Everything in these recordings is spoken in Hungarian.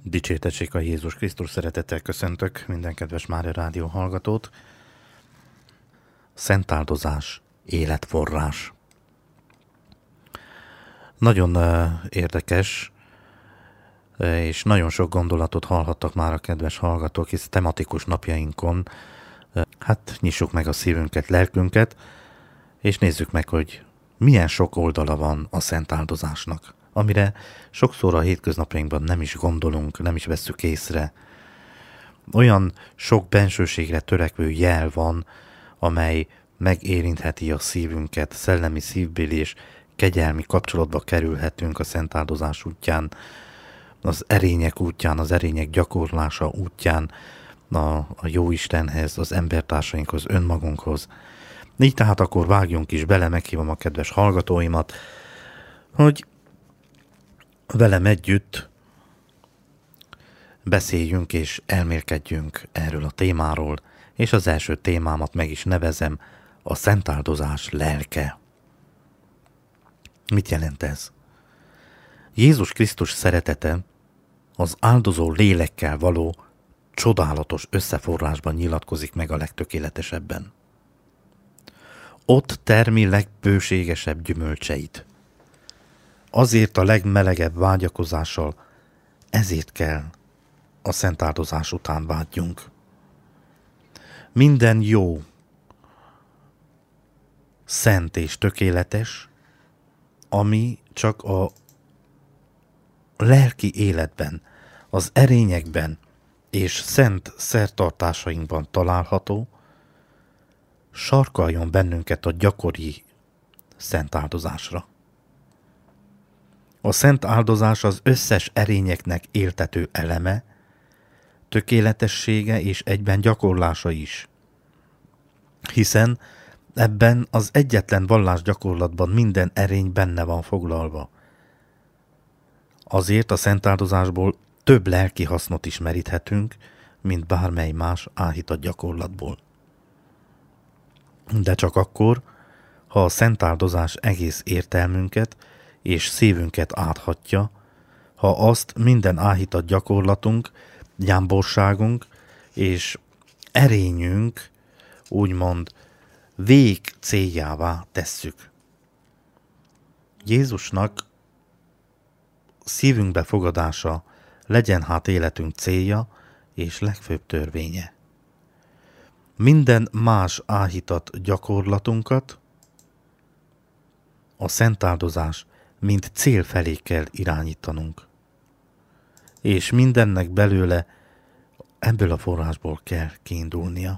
Dicsértessék a Jézus Krisztus, szeretettel köszöntök minden kedves Mária Rádió hallgatót. Szentáldozás, életforrás. Nagyon érdekes, és nagyon sok gondolatot hallhattak már a kedves hallgatók, hisz tematikus napjainkon. Nyissuk meg a szívünket, lelkünket, és nézzük meg, hogy milyen sok oldala van a szentáldozásnak, amire sokszor a hétköznapjainkban nem is gondolunk, nem is vesszük észre. Olyan sok bensőségre törekvő jel van, amely megérintheti a szívünket, szellemi, szívbéli és kegyelmi kapcsolatba kerülhetünk a szentáldozás útján, az erények útján, az erények gyakorlása útján, a Jóistenhez, az embertársainkhoz, önmagunkhoz. Így tehát akkor vágjunk is bele, meghívom a kedves hallgatóimat, hogy velem együtt beszéljünk és elmélkedjünk erről a témáról, és az első témámat meg is nevezem, a szentáldozás lelke. Mit jelent ez? Jézus Krisztus szeretete az áldozó lélekkel való csodálatos összeforrásban nyilatkozik meg a legtökéletesebben. Ott termi legbőségesebb gyümölcseit. Azért a legmelegebb vágyakozással, ezért kell a szentáldozás után vágyjunk. Minden jó, szent és tökéletes, ami csak a lelki életben, az erényekben és szent szertartásainkban található, sarkaljon bennünket a gyakori szent áldozásra. A szent áldozás az összes erényeknek éltető eleme, tökéletessége és egyben gyakorlása is. Hiszen ebben az egyetlen vallásgyakorlatban minden erény benne van foglalva. Azért a szentáldozásból több lelki hasznot is meríthetünk, mint bármely más áhított gyakorlatból. De csak akkor, ha a szentáldozás egész értelmünket és szívünket áthatja, ha azt minden áhított gyakorlatunk, gyámborságunk és erényünk úgymond vég céljává tesszük. Jézusnak szívünk befogadása legyen hát életünk célja és legfőbb törvénye. Minden más áhított gyakorlatunkat a szentáldozás mint cél felé kell irányítanunk. És mindennek belőle ebből a forrásból kell kiindulnia.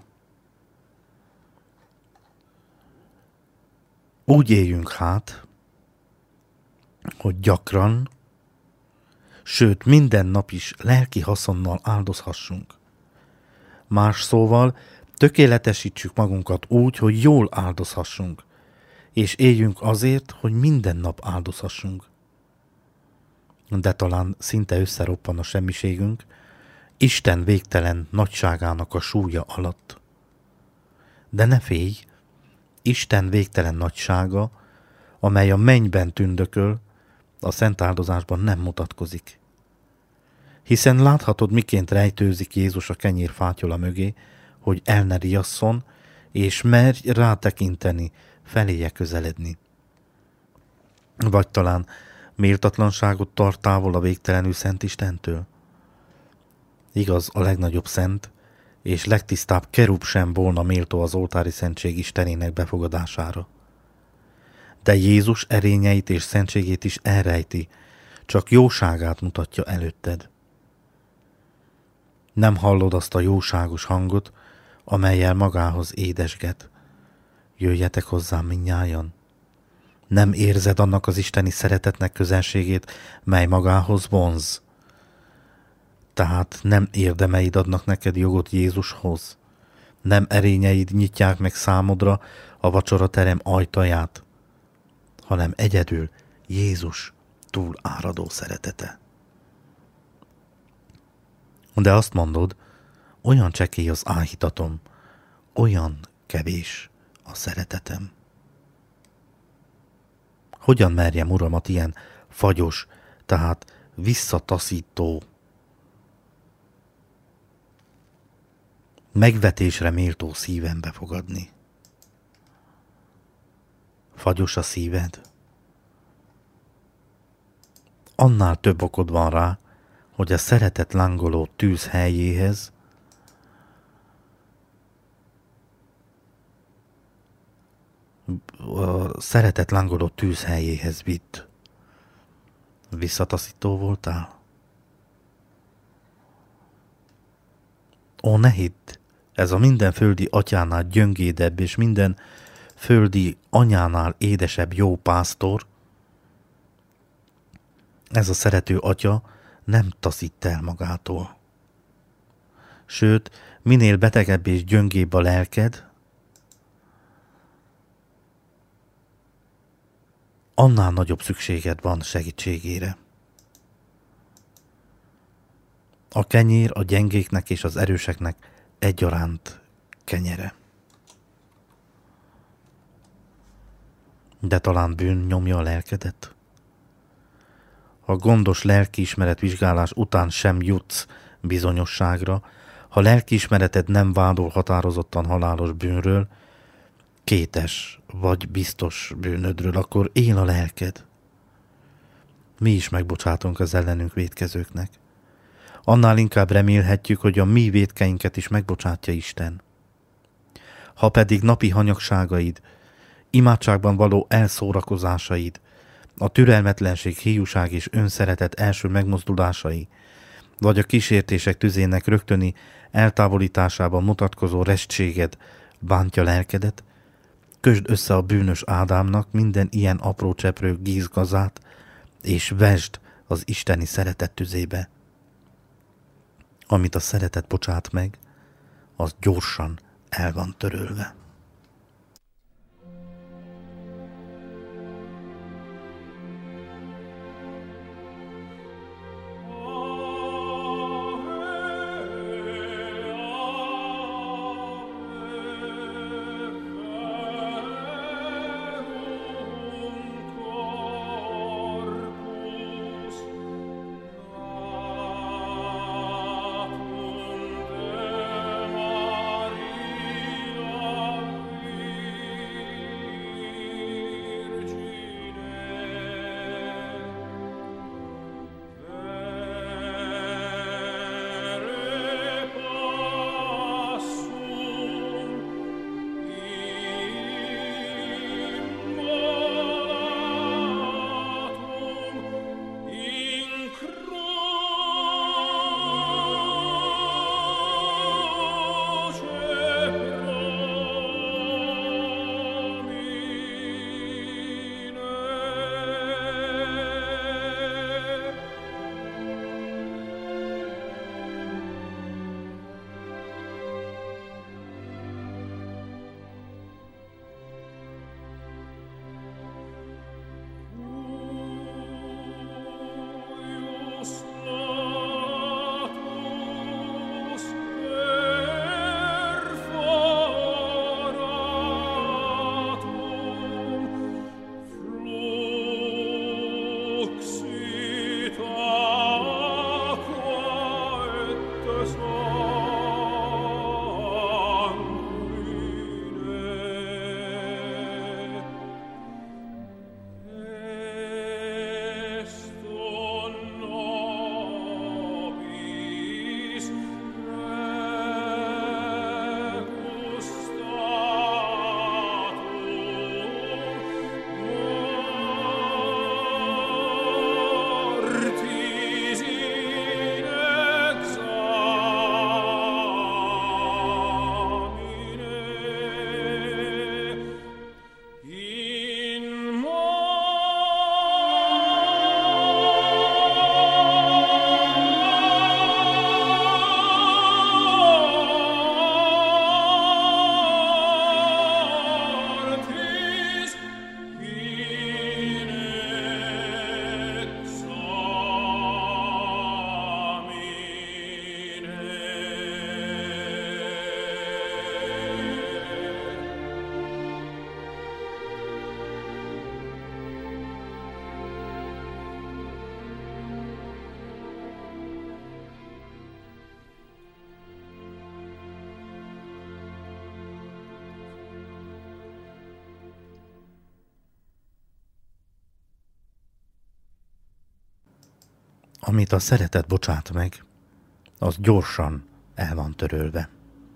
Úgy éljünk hát, hogy gyakran, sőt minden nap is lelki haszonnal áldozhassunk. Más szóval tökéletesítsük magunkat úgy, hogy jól áldozhassunk, és éljünk azért, hogy minden nap áldozhassunk. De talán szinte összeroppan a semmiségünk, Isten végtelen nagyságának a súlya alatt. De ne félj, Isten végtelen nagysága, amely a mennyben tündököl, a szentáldozásban nem mutatkozik. Hiszen láthatod, miként rejtőzik Jézus a kenyér fátyola mögé, hogy el ne riasszon, és merj rátekinteni, feléje közeledni. Vagy talán méltatlanságot tart távol a végtelenül szent Istentől? Igaz, a legnagyobb szent és legtisztább kerub sem volna méltó az oltári szentség Istenének befogadására. De Jézus erényeit és szentségét is elrejti, csak jóságát mutatja előtted. Nem hallod azt a jóságos hangot, amellyel magához édesget. Jöjjetek hozzám mindnyájan. Nem érzed annak az isteni szeretetnek közelségét, mely magához vonz. Tehát nem érdemeid adnak neked jogot Jézushoz. Nem erényeid nyitják meg számodra a vacsoraterem ajtaját, hanem egyedül Jézus túl áradó szeretete. De azt mondod, olyan csekély az áhítatom, olyan kevés a szeretetem. Hogyan merjem Uramat ilyen fagyos, tehát visszataszító megvetésre méltó szíven befogadni. Fagyos a szíved? Annál több okod van rá, hogy a szeretet lángoló tűz helyéhez vidd. Visszataszító voltál? Ó, ne hidd, ez a minden földi atyánál gyöngédebb és minden földi anyánál édesebb jó pásztor, ez a szerető atya nem taszít el magától. Sőt, minél betegebb és gyöngébb a lelked, annál nagyobb szükséged van segítségére. A kenyér a gyengéknek és az erőseknek egyaránt kenyere. De talán bűn nyomja a lelkedet? Ha gondos lelkiismeret vizsgálás után sem jutsz bizonyosságra, ha lelkiismereted nem vádol határozottan halálos bűnről, kétes vagy biztos bűnödről, akkor él a lelked. Mi is megbocsátunk az ellenünk vétkezőknek. Annál inkább remélhetjük, hogy a mi vétkeinket is megbocsátja Isten. Ha pedig napi hanyagságaid, imádságban való elszórakozásaid, a türelmetlenség, hiúság és önszeretet első megmozdulásai, vagy a kísértések tüzének rögtöni eltávolításában mutatkozó restséged bántja lelkedet, kösd össze a bűnös Ádámnak minden ilyen apró cseprő gízgazát, és vesd az isteni szeretet tüzébe. Amit a szeretet bocsát meg, az gyorsan el van törölve. Maria Amit a szeretet bocsát meg, az gyorsan el van törölve.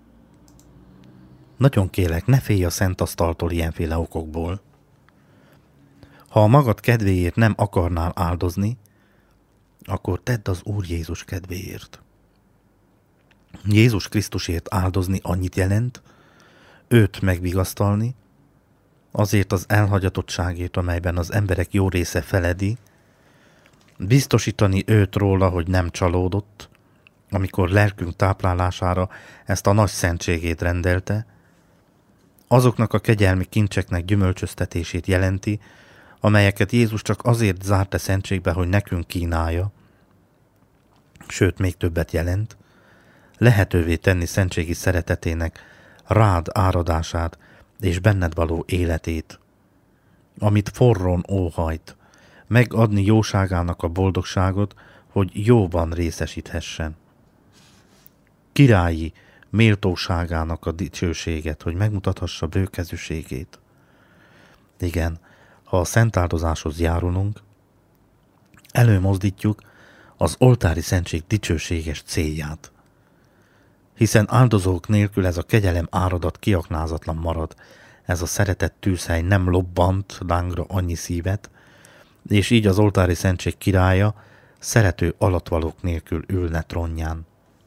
Nagyon kérlek, ne félj a szent asztaltól ilyenféle okokból. Ha a magad kedvéért nem akarnál áldozni, akkor tedd az Úr Jézus kedvéért. Jézus Krisztusért áldozni annyit jelent, őt megvigasztalni, azért az elhagyatottságért, amelyben az emberek jó része feledi, biztosítani őt róla, hogy nem csalódott, amikor lelkünk táplálására ezt a nagy szentségét rendelte, azoknak a kegyelmi kincseknek gyümölcsöztetését jelenti, amelyeket Jézus csak azért zárt a szentségbe, hogy nekünk kínálja, sőt, még többet jelent, lehetővé tenni szentségi szeretetének rád áradását és benned való életét, amit forrón óhajt, megadni jóságának a boldogságot, hogy jóban részesíthessen. Királyi méltóságának a dicsőséget, hogy megmutathassa bőkezűségét. Igen, ha a szentáldozáshoz járulunk, előmozdítjuk az oltári szentség dicsőséges célját. Hiszen áldozók nélkül ez a kegyelem áradat kiaknázatlan marad, ez a szeretett tűzhely nem lobbant lángra annyi szívet, és így az oltári szentség királya szerető alattvalók nélkül ülne trónján.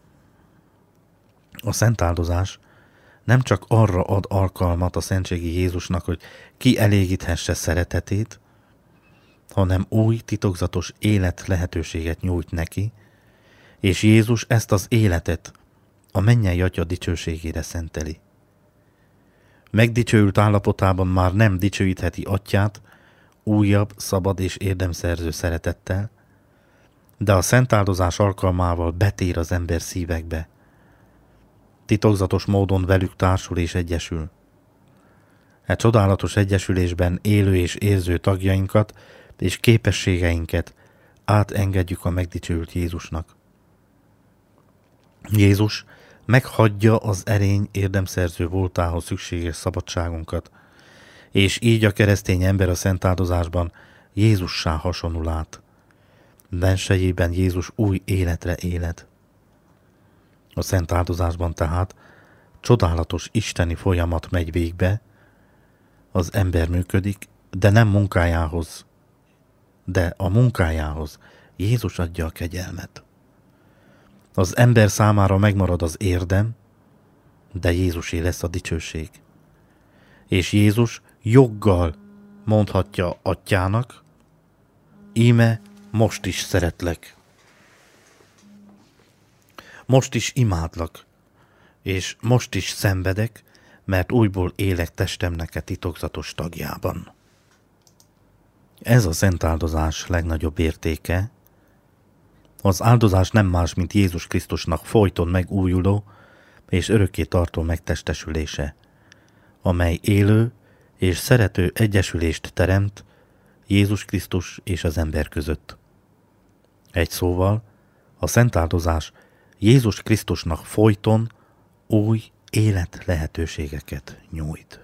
A szentáldozás nem csak arra ad alkalmat a szentségi Jézusnak, hogy kielégíthesse szeretetét, hanem új, titokzatos élet lehetőséget nyújt neki, és Jézus ezt az életet a mennyei Atya dicsőségére szenteli. Megdicsőült állapotában már nem dicsőítheti Atyát újabb, szabad és érdemszerző szeretettel, de a szentáldozás alkalmával betér az ember szívekbe. Titokzatos módon velük társul és egyesül. E csodálatos egyesülésben élő és érző tagjainkat és képességeinket átengedjük a megdicsőült Jézusnak. Jézus meghagyja az erény érdemszerző voltához szükséges szabadságunkat, és így a keresztény ember a szentáldozásban Jézussá hasonul át. Bensejében Jézus új életre éled. A szentáldozásban tehát csodálatos isteni folyamat megy végbe, az ember működik, de nem munkájához, de a munkájához Jézus adja a kegyelmet. Az ember számára megmarad az érdem, de Jézusé lesz a dicsőség. És Jézus joggal mondhatja Atyának, íme most is szeretlek. Most is imádlak, és most is szenvedek, mert újból élek testemnek a titokzatos tagjában. Ez a szentáldozás legnagyobb értéke. Az áldozás nem más, mint Jézus Krisztusnak folyton megújuló és örökké tartó megtestesülése, amely élő és szerető egyesülést teremt Jézus Krisztus és az ember között. Egy szóval, a szentáldozás Jézus Krisztusnak folyton új élet lehetőségeket nyújt.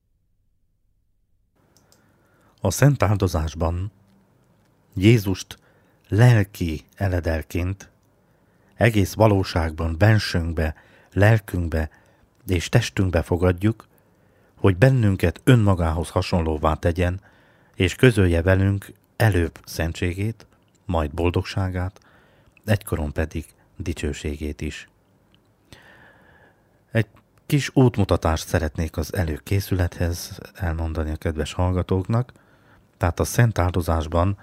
A szentáldozásban Jézust lelki eledelként egész valóságban bensőnkbe, lelkünkbe és testünkbe fogadjuk, hogy bennünket önmagához hasonlóvá tegyen, és közölje velünk előbb szentségét, majd boldogságát, egykoron pedig dicsőségét is. Egy kis útmutatást szeretnék az előkészülethez elmondani a kedves hallgatóknak. Tehát a szent áldozásban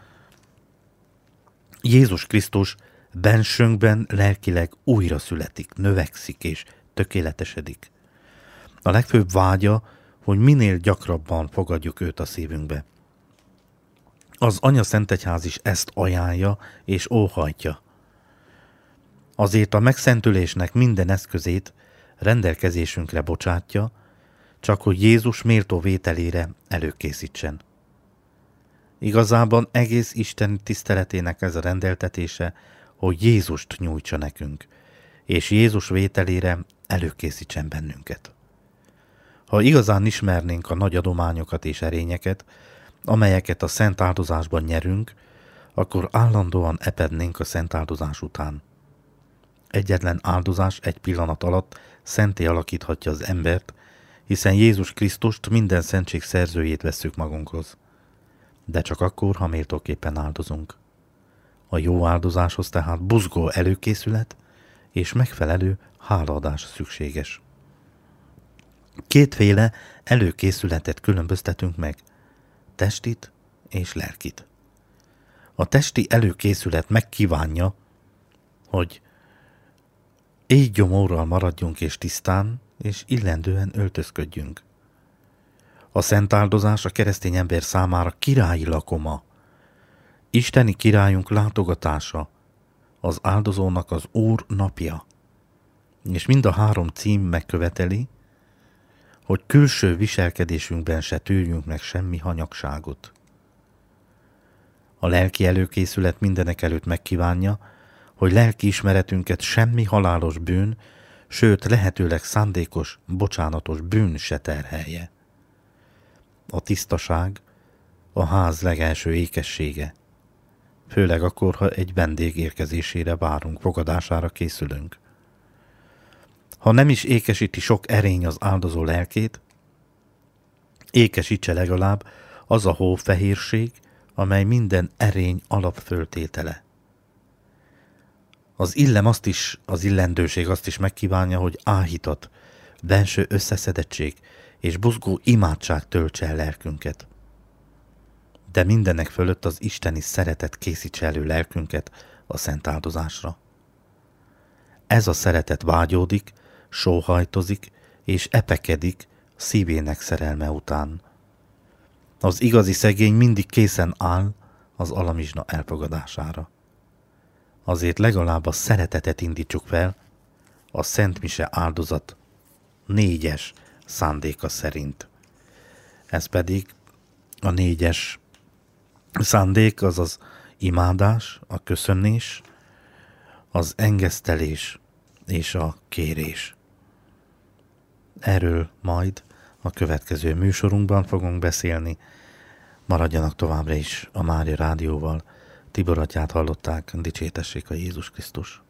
Jézus Krisztus bensőnkben lelkileg újra születik, növekszik és tökéletesedik. A legfőbb vágya, hogy minél gyakrabban fogadjuk őt a szívünkbe. Az Anya Szentegyház is ezt ajánlja és óhajtja. Azért a megszentülésnek minden eszközét rendelkezésünkre bocsátja, csak hogy Jézus méltó vételére előkészítsen. Igazában egész Isten tiszteletének ez a rendeltetése, hogy Jézust nyújtsa nekünk, és Jézus vételére előkészítsen bennünket. Ha igazán ismernénk a nagy adományokat és erényeket, amelyeket a szent áldozásban nyerünk, akkor állandóan epednénk a szent áldozás után. Egyetlen áldozás egy pillanat alatt szenté alakíthatja az embert, hiszen Jézus Krisztust, minden szentség szerzőjét vesszük magunkhoz. De csak akkor, ha méltóképpen áldozunk. A jó áldozáshoz tehát buzgó előkészület és megfelelő hálaadás szükséges. Kétféle előkészületet különböztetünk meg, testit és lelkit. A testi előkészület megkívánja, hogy égy gyomorral maradjunk és tisztán, és illendően öltözködjünk. A szent áldozás a keresztény ember számára királyi lakoma, isteni királyunk látogatása, az áldozónak az Úr napja. És mind a három cím megköveteli, hogy külső viselkedésünkben se tűrjünk meg semmi hanyagságot. A lelki előkészület mindenek előtt megkívánja, hogy lelki ismeretünket semmi halálos bűn, sőt lehetőleg szándékos, bocsánatos bűn se terhelje. A tisztaság a ház legelső ékessége, főleg akkor, ha egy vendég érkezésére várunk, fogadására készülünk. Ha nem is ékesíti sok erény az áldozó lelkét, ékesítse legalább az a hófehérség, amely minden erény alapföltétele. Az illendőség azt is megkívánja, hogy áhítat, benső összeszedettség és buzgó imádság töltse el lelkünket. De mindenek fölött az isteni szeretet készítse elő lelkünket a szent áldozásra. Ez a szeretet vágyódik, sóhajtozik és epekedik szívének szerelme után. Az igazi szegény mindig készen áll az alamizsna elfogadására. Azért legalább a szeretetet indítsuk fel a Szent Mise áldozat 4-es szándéka szerint. Ez pedig a 4-es szándék, azaz imádás, a köszönés, az engesztelés és a kérés. Erről majd a következő műsorunkban fogunk beszélni. Maradjanak továbbra is a Mária Rádióval. Tibor atyát hallották, dicsértessék a Jézus Krisztus.